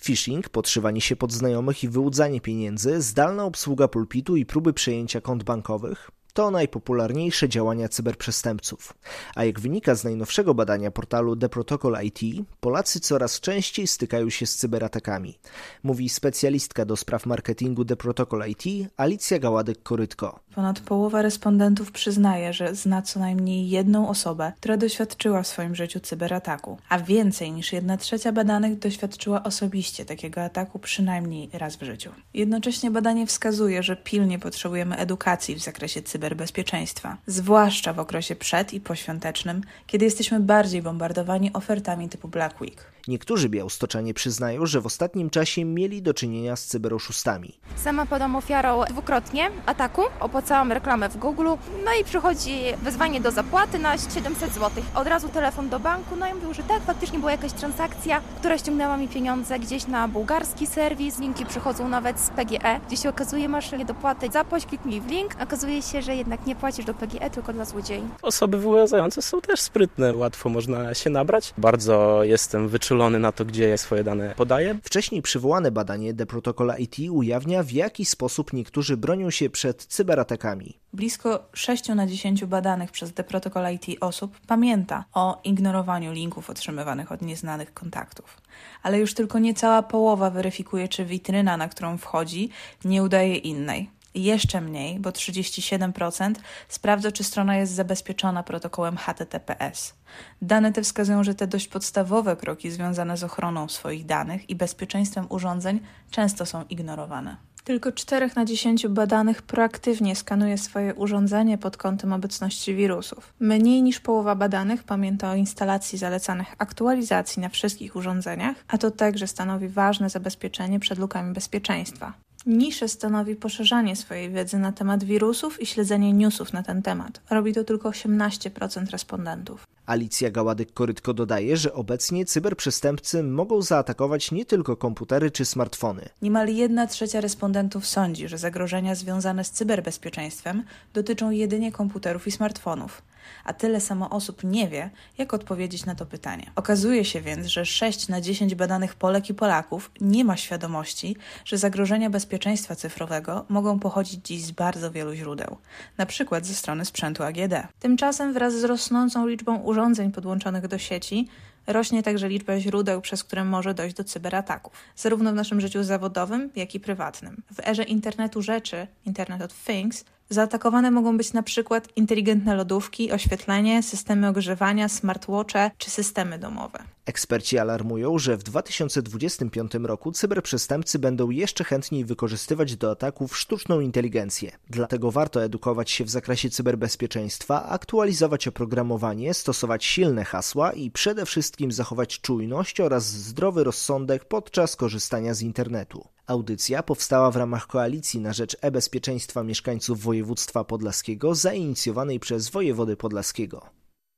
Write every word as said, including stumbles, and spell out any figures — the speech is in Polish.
Phishing, podszywanie się pod znajomych i wyłudzanie pieniędzy, zdalna obsługa pulpitu i próby przejęcia kont bankowych to najpopularniejsze działania cyberprzestępców. A jak wynika z najnowszego badania portalu The Protocol I T, Polacy coraz częściej stykają się z cyberatakami. Mówi specjalistka do spraw marketingu The Protocol I T Alicja Gaładek-Korytko. Ponad połowa respondentów przyznaje, że zna co najmniej jedną osobę, która doświadczyła w swoim życiu cyberataku, a więcej niż jedna trzecia badanych doświadczyła osobiście takiego ataku przynajmniej raz w życiu. Jednocześnie badanie wskazuje, że pilnie potrzebujemy edukacji w zakresie cyberbezpieczeństwa, zwłaszcza w okresie przed- i poświątecznym, kiedy jesteśmy bardziej bombardowani ofertami typu Black Week. Niektórzy białostoczanie przyznają, że w ostatnim czasie mieli do czynienia z cyberoszustami. Sama podam ofiarą dwukrotnie ataku, opłacałam reklamę w Google, no i przychodzi wezwanie do zapłaty na siedemset złotych. Od razu telefon do banku, no i mówił, że tak, faktycznie była jakaś transakcja, która ściągnęła mi pieniądze gdzieś na bułgarski serwis, linki przychodzą nawet z P G E, gdzie się okazuje, masz nie dopłatę, zapłać, kliknij w link, okazuje się, że jednak nie płacisz do P G E, tylko dla złodziei. Osoby wyłudzające są też sprytne, łatwo można się nabrać. Bardzo jestem wyczulony na to, gdzie ja swoje dane podaję. Wcześniej przywołane badanie The Protocol I T ujawnia, w jaki sposób niektórzy bronią się przed cyberatakami. Blisko sześć na dziesięć badanych przez The Protocol I T osób pamięta o ignorowaniu linków otrzymywanych od nieznanych kontaktów. Ale już tylko niecała połowa weryfikuje, czy witryna, na którą wchodzi, nie udaje innej. Jeszcze mniej, bo trzydzieści siedem procent sprawdza, czy strona jest zabezpieczona protokołem H T T P S. Dane te wskazują, że te dość podstawowe kroki związane z ochroną swoich danych i bezpieczeństwem urządzeń często są ignorowane. Tylko cztery na dziesięć badanych proaktywnie skanuje swoje urządzenie pod kątem obecności wirusów. Mniej niż połowa badanych pamięta o instalacji zalecanych aktualizacji na wszystkich urządzeniach, a to także stanowi ważne zabezpieczenie przed lukami bezpieczeństwa. Niszę stanowi poszerzanie swojej wiedzy na temat wirusów i śledzenie newsów na ten temat. Robi to tylko osiemnaście procent respondentów. Alicja Gaładek-Korytko dodaje, że obecnie cyberprzestępcy mogą zaatakować nie tylko komputery czy smartfony. Niemal jedna trzecia respondentów sądzi, że zagrożenia związane z cyberbezpieczeństwem dotyczą jedynie komputerów i smartfonów. A tyle samo osób nie wie, jak odpowiedzieć na to pytanie. Okazuje się więc, że sześć na dziesięć badanych Polek i Polaków nie ma świadomości, że zagrożenia bezpieczeństwa cyfrowego mogą pochodzić dziś z bardzo wielu źródeł, na przykład ze strony sprzętu A G D. Tymczasem wraz z rosnącą liczbą urządzeń podłączonych do sieci rośnie także liczba źródeł, przez które może dojść do cyberataków, zarówno w naszym życiu zawodowym, jak i prywatnym. W erze internetu rzeczy, Internet of Things, zaatakowane mogą być na przykład inteligentne lodówki, oświetlenie, systemy ogrzewania, smartwatche czy systemy domowe. Eksperci alarmują, że w dwa tysiące dwudziestym piątym roku cyberprzestępcy będą jeszcze chętniej wykorzystywać do ataków sztuczną inteligencję. Dlatego warto edukować się w zakresie cyberbezpieczeństwa, aktualizować oprogramowanie, stosować silne hasła i przede wszystkim zachować czujność oraz zdrowy rozsądek podczas korzystania z internetu. Audycja powstała w ramach Koalicji na rzecz e-bezpieczeństwa mieszkańców województwa podlaskiego zainicjowanej przez wojewodę podlaskiego.